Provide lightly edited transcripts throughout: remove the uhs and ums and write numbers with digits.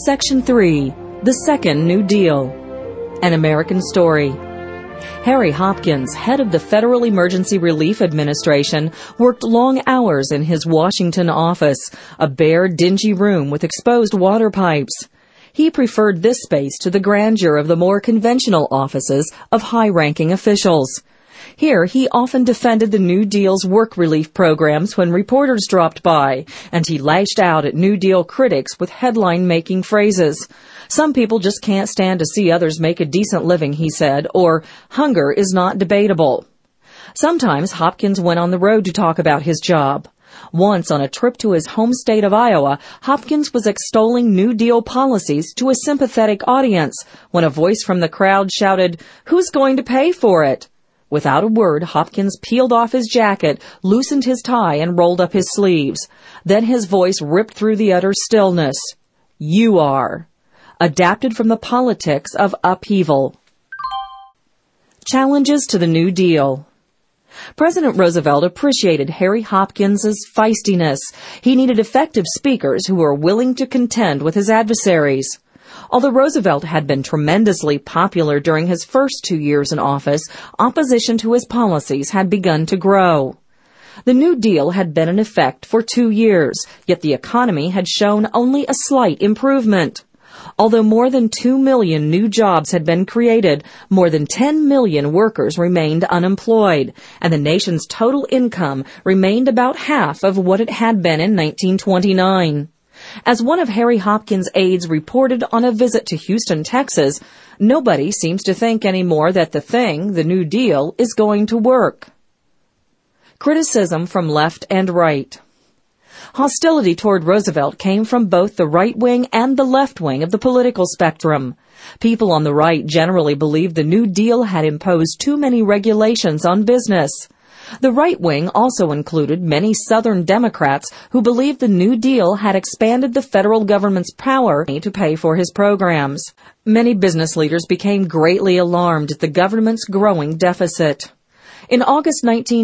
Section 3. The Second New Deal. An American Story. Harry Hopkins, head of the Federal Emergency Relief Administration, worked long hours in his Washington office, a bare, dingy room with exposed water pipes. He preferred this space to the grandeur of the more conventional offices of high-ranking officials. Here, he often defended the New Deal's work relief programs when reporters dropped by, and he lashed out at New Deal critics with headline-making phrases. Some people just can't stand to see others make a decent living, he said, or hunger is not debatable. Sometimes Hopkins went on the road to talk about his job. Once, on a trip to his home state of Iowa, Hopkins was extolling New Deal policies to a sympathetic audience when a voice from the crowd shouted, "Who's going to pay for it?" Without a word, Hopkins peeled off his jacket, loosened his tie, and rolled up his sleeves. Then his voice ripped through the utter stillness. "You are." Adapted from the politics of upheaval. Challenges to the New Deal. President Roosevelt appreciated Harry Hopkins' feistiness. He needed effective speakers who were willing to contend with his adversaries. Although Roosevelt had been tremendously popular during his first 2 years in office, opposition to his policies had begun to grow. The New Deal had been in effect for 2 years, yet the economy had shown only a slight improvement. Although more than 2 million new jobs had been created, more than 10 million workers remained unemployed, and the nation's total income remained about half of what it had been in 1929. As one of Harry Hopkins' aides reported on a visit to Houston, Texas, nobody seems to think anymore that the New Deal, is going to work. Criticism from left and right. Hostility toward Roosevelt came from both the right wing and the left wing of the political spectrum. People on the right generally believed the New Deal had imposed too many regulations on business. The right wing also included many Southern Democrats who believed the New Deal had expanded the federal government's power to pay for his programs. Many business leaders became greatly alarmed at the government's growing deficit. In August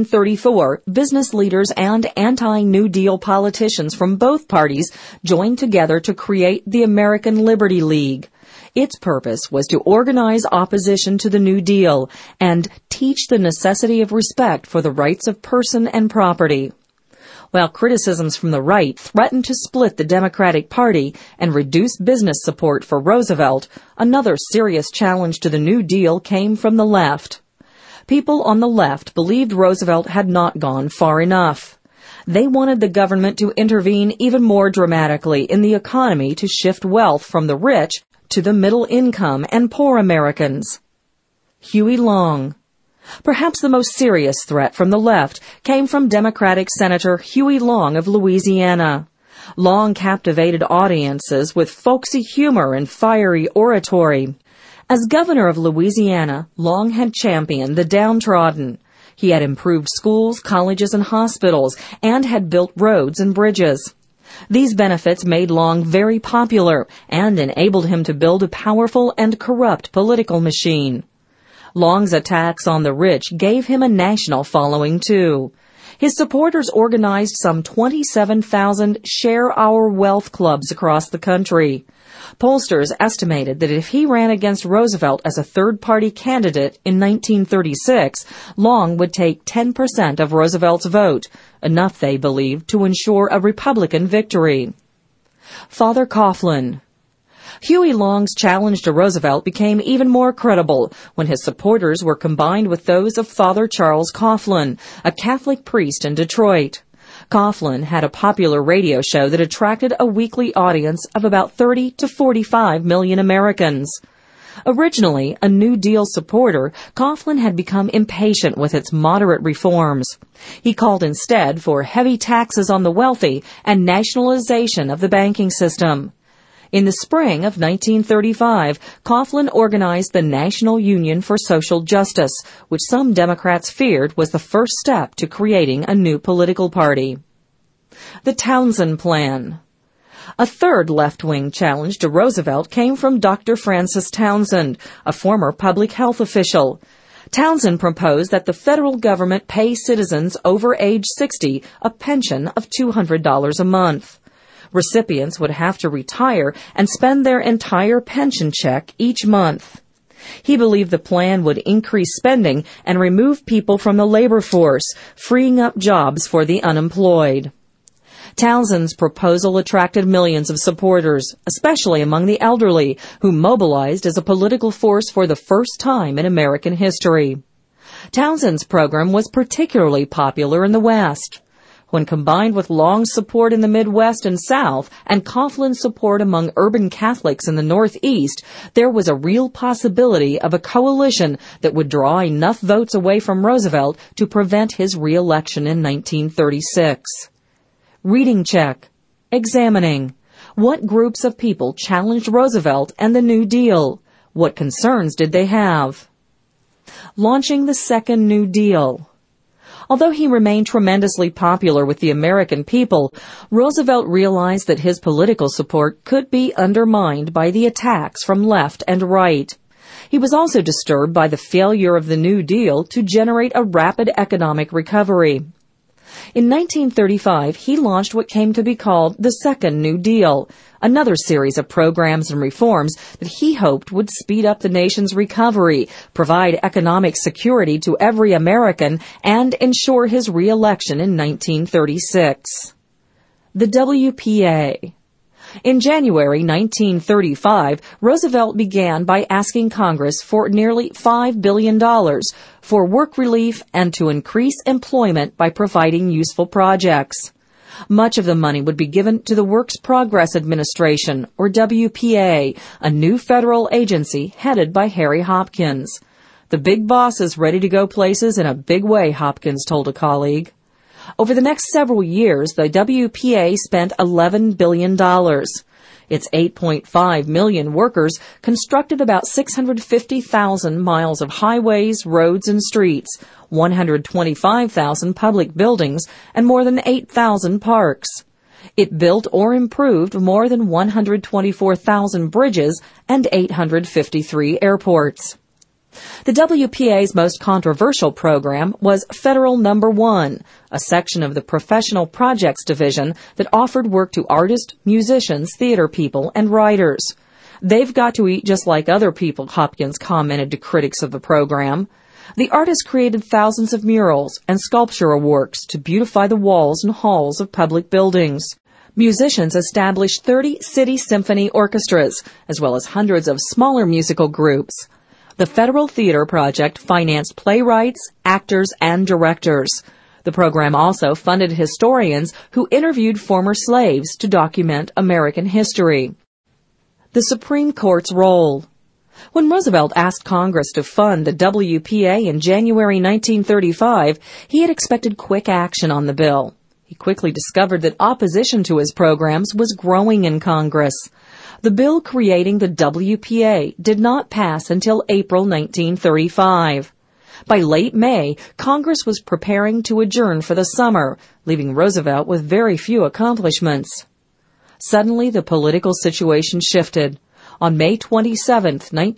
1934, business leaders and anti-New Deal politicians from both parties joined together to create the American Liberty League. Its purpose was to organize opposition to the New Deal and teach the necessity of respect for the rights of person and property. While criticisms from the right threatened to split the Democratic Party and reduce business support for Roosevelt, another serious challenge to the New Deal came from the left. People on the left believed Roosevelt had not gone far enough. They wanted the government to intervene even more dramatically in the economy to shift wealth from the rich to the middle income and poor Americans. Huey Long. Perhaps the most serious threat from the left came from Democratic Senator Huey Long of Louisiana. Long captivated audiences with folksy humor and fiery oratory. As governor of Louisiana, Long had championed the downtrodden. He had improved schools, colleges, and hospitals, and had built roads and bridges. These benefits made Long very popular and enabled him to build a powerful and corrupt political machine. Long's attacks on the rich gave him a national following, too. His supporters organized some 27,000 Share Our Wealth clubs across the country. Pollsters estimated that if he ran against Roosevelt as a third-party candidate in 1936, Long would take 10% of Roosevelt's vote, enough, they believed, to ensure a Republican victory. Father Coughlin. Huey Long's challenge to Roosevelt became even more credible when his supporters were combined with those of Father Charles Coughlin, a Catholic priest in Detroit. Coughlin had a popular radio show that attracted a weekly audience of about 30 to 45 million Americans. Originally a New Deal supporter, Coughlin had become impatient with its moderate reforms. He called instead for heavy taxes on the wealthy and nationalization of the banking system. In the spring of 1935, Coughlin organized the National Union for Social Justice, which some Democrats feared was the first step to creating a new political party. The Townsend Plan. A third left-wing challenge to Roosevelt came from Dr. Francis Townsend, a former public health official. Townsend proposed that the federal government pay citizens over age 60 a pension of $200 a month. Recipients would have to retire and spend their entire pension check each month. He believed the plan would increase spending and remove people from the labor force, freeing up jobs for the unemployed. Townsend's proposal attracted millions of supporters, especially among the elderly, who mobilized as a political force for the first time in American history. Townsend's program was particularly popular in the West. When combined with long support in the Midwest and South and Coughlin's support among urban Catholics in the Northeast, there was a real possibility of a coalition that would draw enough votes away from Roosevelt to prevent his re-election in 1936. Reading check. Examining. What groups of people challenged Roosevelt and the New Deal? What concerns did they have? Launching the Second New Deal. Although he remained tremendously popular with the American people, Roosevelt realized that his political support could be undermined by the attacks from left and right. He was also disturbed by the failure of the New Deal to generate a rapid economic recovery. In 1935, he launched what came to be called the Second New Deal, another series of programs and reforms that he hoped would speed up the nation's recovery, provide economic security to every American, and ensure his re-election in 1936. The WPA. In January 1935, Roosevelt began by asking Congress for nearly $5 billion for work relief and to increase employment by providing useful projects. Much of the money would be given to the Works Progress Administration, or WPA, a new federal agency headed by Harry Hopkins. The big boss is ready to go places in a big way, Hopkins told a colleague. Over the next several years, the WPA spent $11 billion. Its 8.5 million workers constructed about 650,000 miles of highways, roads, and streets, 125,000 public buildings, and more than 8,000 parks. It built or improved more than 124,000 bridges and 853 airports. The WPA's most controversial program was Federal Number 1, a section of the Professional Projects Division that offered work to artists, musicians, theater people, and writers. They've got to eat just like other people, Hopkins commented to critics of the program. The artists created thousands of murals and sculptural works to beautify the walls and halls of public buildings. Musicians established 30 city symphony orchestras, as well as hundreds of smaller musical groups. The Federal Theater Project financed playwrights, actors, and directors. The program also funded historians who interviewed former slaves to document American history. The Supreme Court's role. When Roosevelt asked Congress to fund the WPA in January 1935, he had expected quick action on the bill. He quickly discovered that opposition to his programs was growing in Congress. The bill creating the WPA did not pass until April 1935. By late May, Congress was preparing to adjourn for the summer, leaving Roosevelt with very few accomplishments. Suddenly, the political situation shifted. On May 27,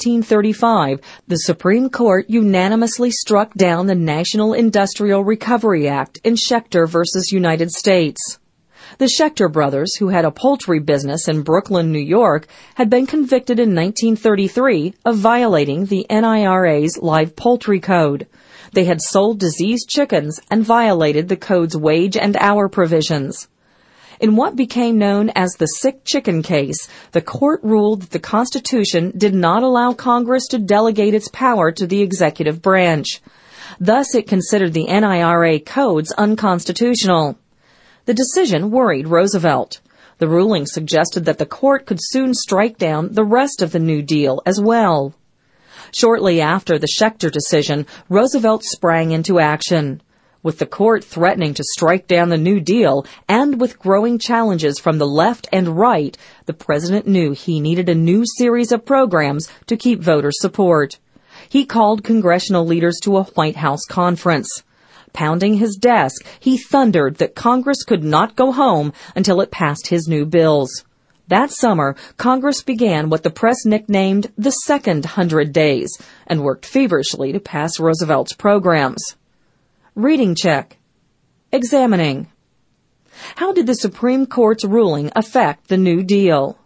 1935, the Supreme Court unanimously struck down the National Industrial Recovery Act in Schechter v. United States. The Schechter brothers, who had a poultry business in Brooklyn, New York, had been convicted in 1933 of violating the NIRA's live poultry code. They had sold diseased chickens and violated the code's wage and hour provisions. In what became known as the Sick Chicken case, the court ruled that the Constitution did not allow Congress to delegate its power to the executive branch. Thus, it considered the NIRA codes unconstitutional. The decision worried Roosevelt. The ruling suggested that the court could soon strike down the rest of the New Deal as well. Shortly after the Schechter decision, Roosevelt sprang into action. With the court threatening to strike down the New Deal, and with growing challenges from the left and right, the president knew he needed a new series of programs to keep voter support. He called congressional leaders to a White House conference. Pounding his desk, he thundered that Congress could not go home until it passed his new bills. That summer, Congress began what the press nicknamed the Second 100 Days and worked feverishly to pass Roosevelt's programs. Reading check. Examining. How did the Supreme Court's ruling affect the New Deal?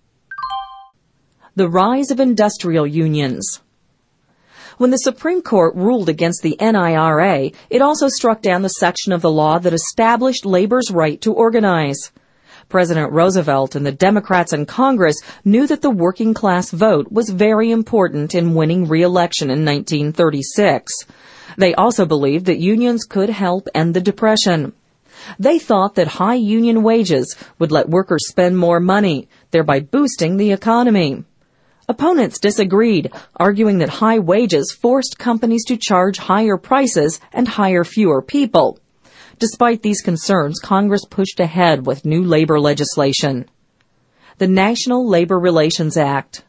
The rise of industrial unions. When the Supreme Court ruled against the NIRA, it also struck down the section of the law that established labor's right to organize. President Roosevelt and the Democrats in Congress knew that the working class vote was very important in winning re-election in 1936. They also believed that unions could help end the Depression. They thought that high union wages would let workers spend more money, thereby boosting the economy. Opponents disagreed, arguing that high wages forced companies to charge higher prices and hire fewer people. Despite these concerns, Congress pushed ahead with new labor legislation. The National Labor Relations Act.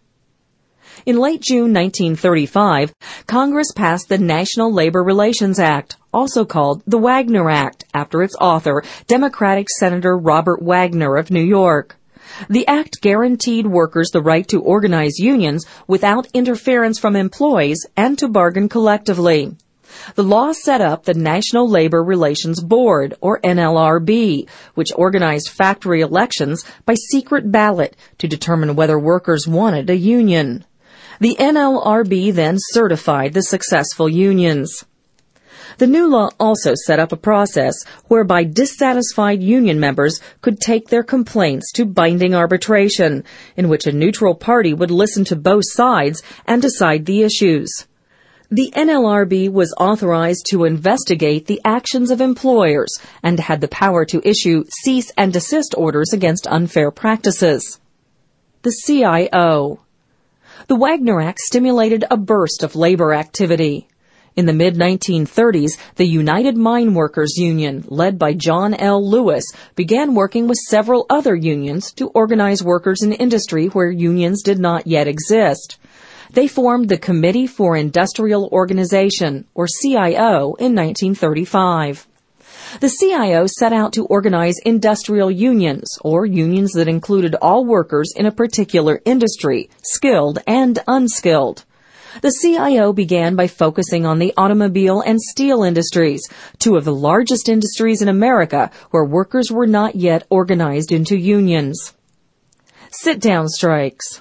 In late June 1935, Congress passed the National Labor Relations Act, also called the Wagner Act, after its author, Democratic Senator Robert Wagner of New York. The act guaranteed workers the right to organize unions without interference from employees and to bargain collectively. The law set up the National Labor Relations Board, or NLRB, which organized factory elections by secret ballot to determine whether workers wanted a union. The NLRB then certified the successful unions. The new law also set up a process whereby dissatisfied union members could take their complaints to binding arbitration, in which a neutral party would listen to both sides and decide the issues. The NLRB was authorized to investigate the actions of employers and had the power to issue cease and desist orders against unfair practices. The CIO. The Wagner Act stimulated a burst of labor activity. In the mid-1930s, the United Mine Workers Union, led by John L. Lewis, began working with several other unions to organize workers in industry where unions did not yet exist. They formed the Committee for Industrial Organization, or CIO, in 1935. The CIO set out to organize industrial unions, or unions that included all workers in a particular industry, skilled and unskilled. The CIO began by focusing on the automobile and steel industries, two of the largest industries in America where workers were not yet organized into unions. Sit-down strikes.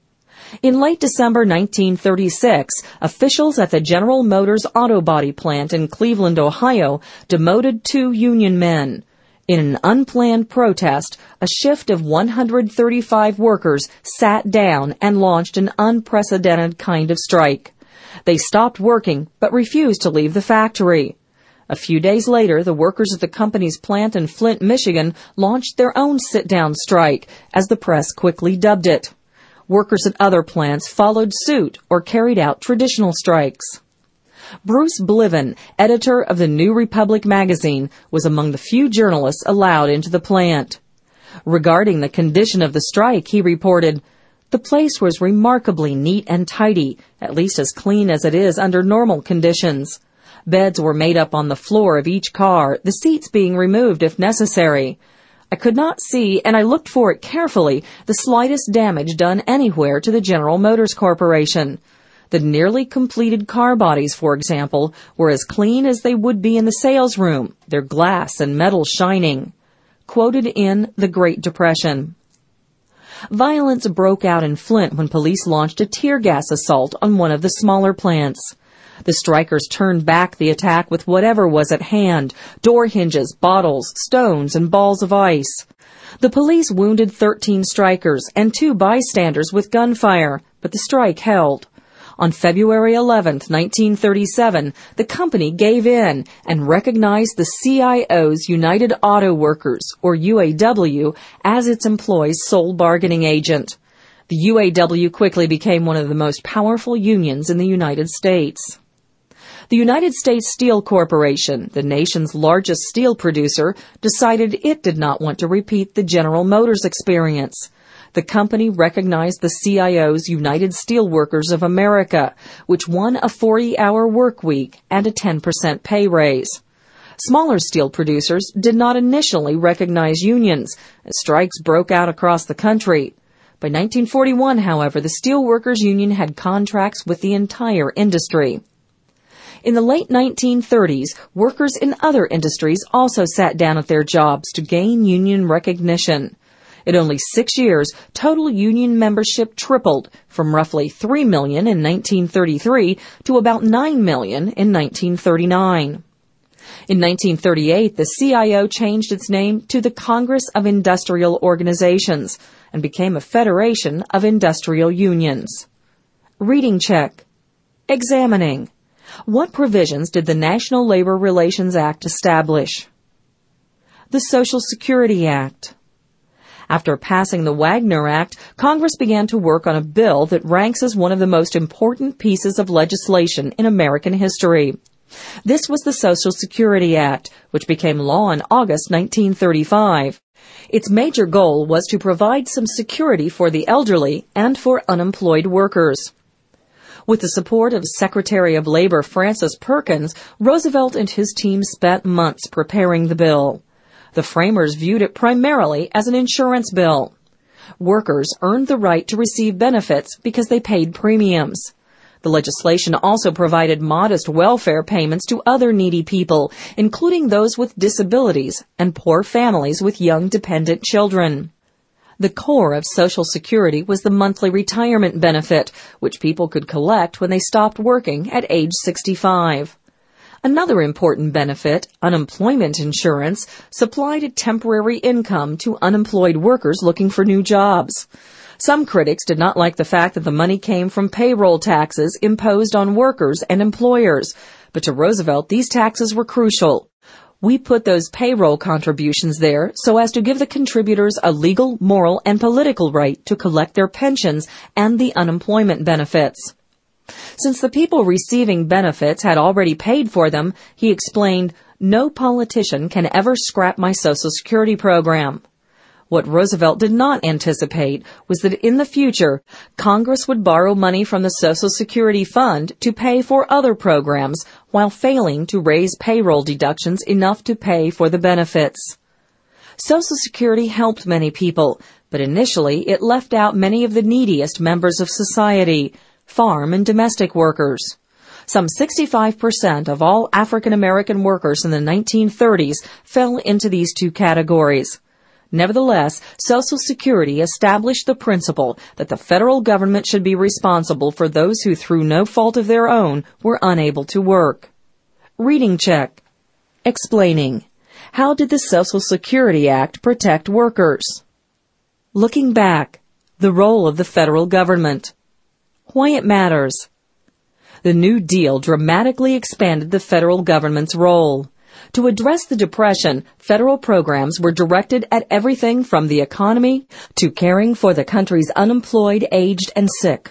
In late December 1936, officials at the General Motors auto body plant in Cleveland, Ohio, demoted 2 union men. In an unplanned protest, a shift of 135 workers sat down and launched an unprecedented kind of strike. They stopped working but refused to leave the factory. A few days later, the workers at the company's plant in Flint, Michigan, launched their own sit-down strike, as the press quickly dubbed it. Workers at other plants followed suit or carried out traditional strikes. Bruce Bliven, editor of the New Republic magazine, was among the few journalists allowed into the plant. Regarding the condition of the strike, he reported, "The place was remarkably neat and tidy, at least as clean as it is under normal conditions. Beds were made up on the floor of each car, the seats being removed if necessary. I could not see, and I looked for it carefully, the slightest damage done anywhere to the General Motors Corporation. The nearly completed car bodies, for example, were as clean as they would be in the sales room, their glass and metal shining." Quoted in The Great Depression. Violence broke out in Flint when police launched a tear gas assault on one of the smaller plants. The strikers turned back the attack with whatever was at hand, door hinges, bottles, stones, and balls of ice. The police wounded 13 strikers and 2 bystanders with gunfire, but the strike held. On February 11, 1937, the company gave in and recognized the CIO's United Auto Workers, or UAW, as its employees' sole bargaining agent. The UAW quickly became one of the most powerful unions in the United States. The United States Steel Corporation, the nation's largest steel producer, decided it did not want to repeat the General Motors experience. The company recognized the CIO's United Steelworkers of America, which won a 40-hour work week and a 10% pay raise. Smaller steel producers did not initially recognize unions, as strikes broke out across the country. By 1941, however, the Steelworkers Union had contracts with the entire industry. In the late 1930s, workers in other industries also sat down at their jobs to gain union recognition. In only 6 years, total union membership tripled from roughly 3 million in 1933 to about 9 million in 1939. In 1938, the CIO changed its name to the Congress of Industrial Organizations and became a federation of industrial unions. Reading check. Examining. What provisions did the National Labor Relations Act establish? The Social Security Act. After passing the Wagner Act, Congress began to work on a bill that ranks as one of the most important pieces of legislation in American history. This was the Social Security Act, which became law in August 1935. Its major goal was to provide some security for the elderly and for unemployed workers. With the support of Secretary of Labor Francis Perkins, Roosevelt and his team spent months preparing the bill. The framers viewed it primarily as an insurance bill. Workers earned the right to receive benefits because they paid premiums. The legislation also provided modest welfare payments to other needy people, including those with disabilities and poor families with young dependent children. The core of Social Security was the monthly retirement benefit, which people could collect when they stopped working at age 65. Another important benefit, unemployment insurance, supplied a temporary income to unemployed workers looking for new jobs. Some critics did not like the fact that the money came from payroll taxes imposed on workers and employers, but to Roosevelt these taxes were crucial. We put those payroll contributions there so as to give the contributors a legal, moral, and political right to collect their pensions and the unemployment benefits. Since the people receiving benefits had already paid for them, he explained, "No politician can ever scrap my Social Security program." What Roosevelt did not anticipate was that in the future, Congress would borrow money from the Social Security Fund to pay for other programs while failing to raise payroll deductions enough to pay for the benefits. Social Security helped many people, but initially it left out many of the neediest members of society, farm and domestic workers. Some 65% of all African American workers in the 1930s fell into these two categories. Nevertheless, Social Security established the principle that the federal government should be responsible for those who, through no fault of their own, were unable to work. Reading check. Explaining. How did the Social Security Act protect workers? Looking back. The role of the federal government. Why it matters. The New Deal dramatically expanded the federal government's role. To address the Depression, federal programs were directed at everything from the economy to caring for the country's unemployed, aged, and sick.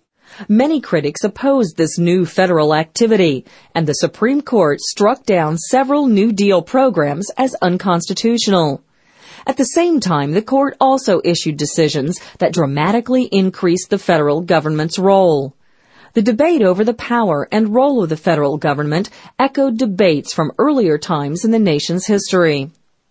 Many critics opposed this new federal activity, and the Supreme Court struck down several New Deal programs as unconstitutional. At the same time, the court also issued decisions that dramatically increased the federal government's role. The debate over the power and role of the federal government echoed debates from earlier times in the nation's history.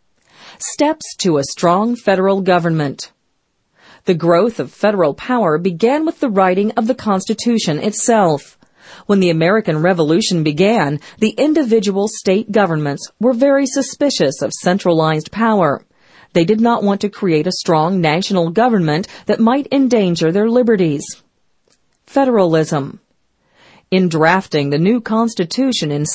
Steps to a strong federal government. The growth of federal power began with the writing of the Constitution itself. When the American Revolution began, the individual state governments were very suspicious of centralized power. They did not want to create a strong national government that might endanger their liberties. Federalism. In drafting the new Constitution in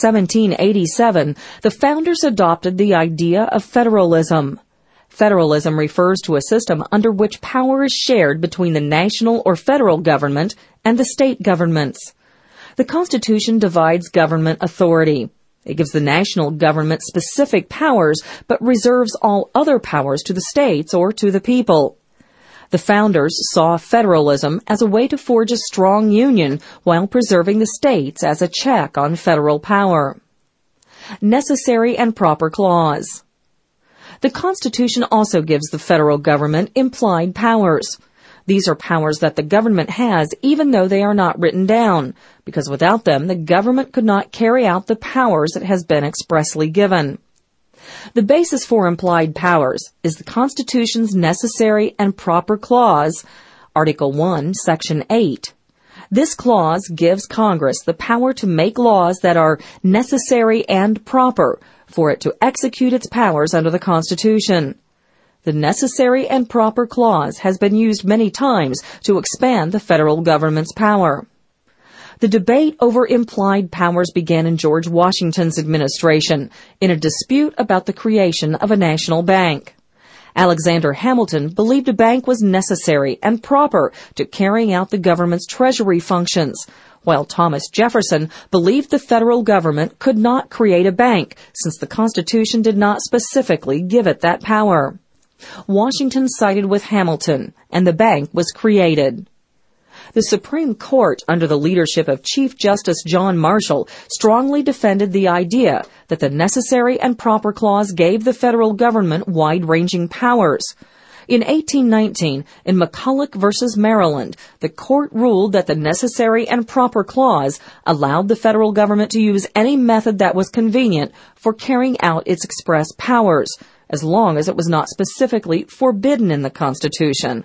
1787, the founders adopted the idea of federalism. Federalism refers to a system under which power is shared between the national or federal government and the state governments. The Constitution divides government authority. It gives the national government specific powers, but reserves all other powers to the states or to the people. The founders saw federalism as a way to forge a strong union while preserving the states as a check on federal power. Necessary and proper clause. The Constitution also gives the federal government implied powers. These are powers that the government has even though they are not written down, because without them the government could not carry out the powers it has been expressly given. The basis for implied powers is the Constitution's necessary and proper clause, Article 1, Section 8. This clause gives Congress the power to make laws that are necessary and proper for it to execute its powers under the Constitution. The necessary and proper clause has been used many times to expand the federal government's power. The debate over implied powers began in George Washington's administration in a dispute about the creation of a national bank. Alexander Hamilton believed a bank was necessary and proper to carrying out the government's treasury functions, while Thomas Jefferson believed the federal government could not create a bank since the Constitution did not specifically give it that power. Washington sided with Hamilton, and the bank was created. The Supreme Court, under the leadership of Chief Justice John Marshall, strongly defended the idea that the necessary and proper clause gave the federal government wide-ranging powers. In 1819, in McCulloch v. Maryland, the court ruled that the necessary and proper clause allowed the federal government to use any method that was convenient for carrying out its express powers, as long as it was not specifically forbidden in the Constitution.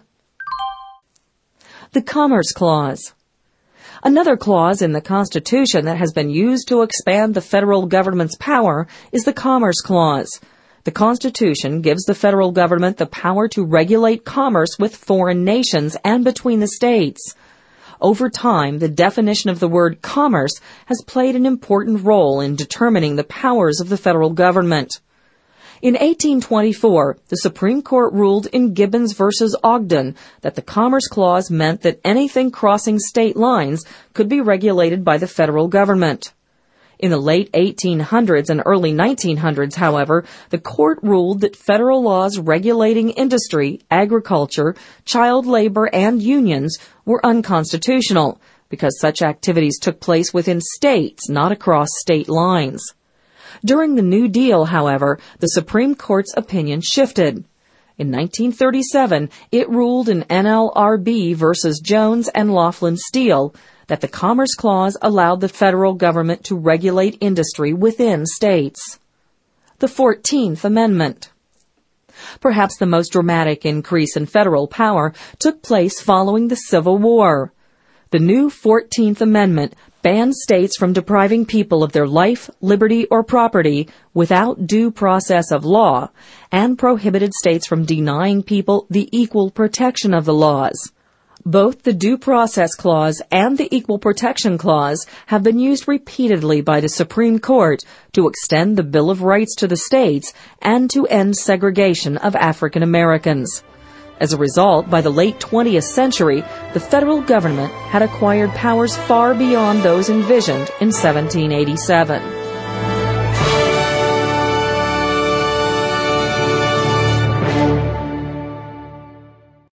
The Commerce Clause. Another clause in the Constitution that has been used to expand the federal government's power is the Commerce Clause. The Constitution gives the federal government the power to regulate commerce with foreign nations and between the states. Over time, the definition of the word commerce has played an important role in determining the powers of the federal government. In 1824, the Supreme Court ruled in Gibbons v. Ogden that the Commerce Clause meant that anything crossing state lines could be regulated by the federal government. In the late 1800s and early 1900s, however, the court ruled that federal laws regulating industry, agriculture, child labor, and unions were unconstitutional because such activities took place within states, not across state lines. During the New Deal, however, the Supreme Court's opinion shifted. In 1937, it ruled in NLRB v. Jones and Laughlin Steel that the Commerce Clause allowed the federal government to regulate industry within states. The 14th Amendment. Perhaps the most dramatic increase in federal power took place following the Civil War. The new 14th Amendment banned states from depriving people of their life, liberty, or property without due process of law, and prohibited states from denying people the equal protection of the laws. Both the Due Process Clause and the Equal Protection Clause have been used repeatedly by the Supreme Court to extend the Bill of Rights to the states and to end segregation of African Americans. As a result, by the late 20th century, the federal government had acquired powers far beyond those envisioned in 1787.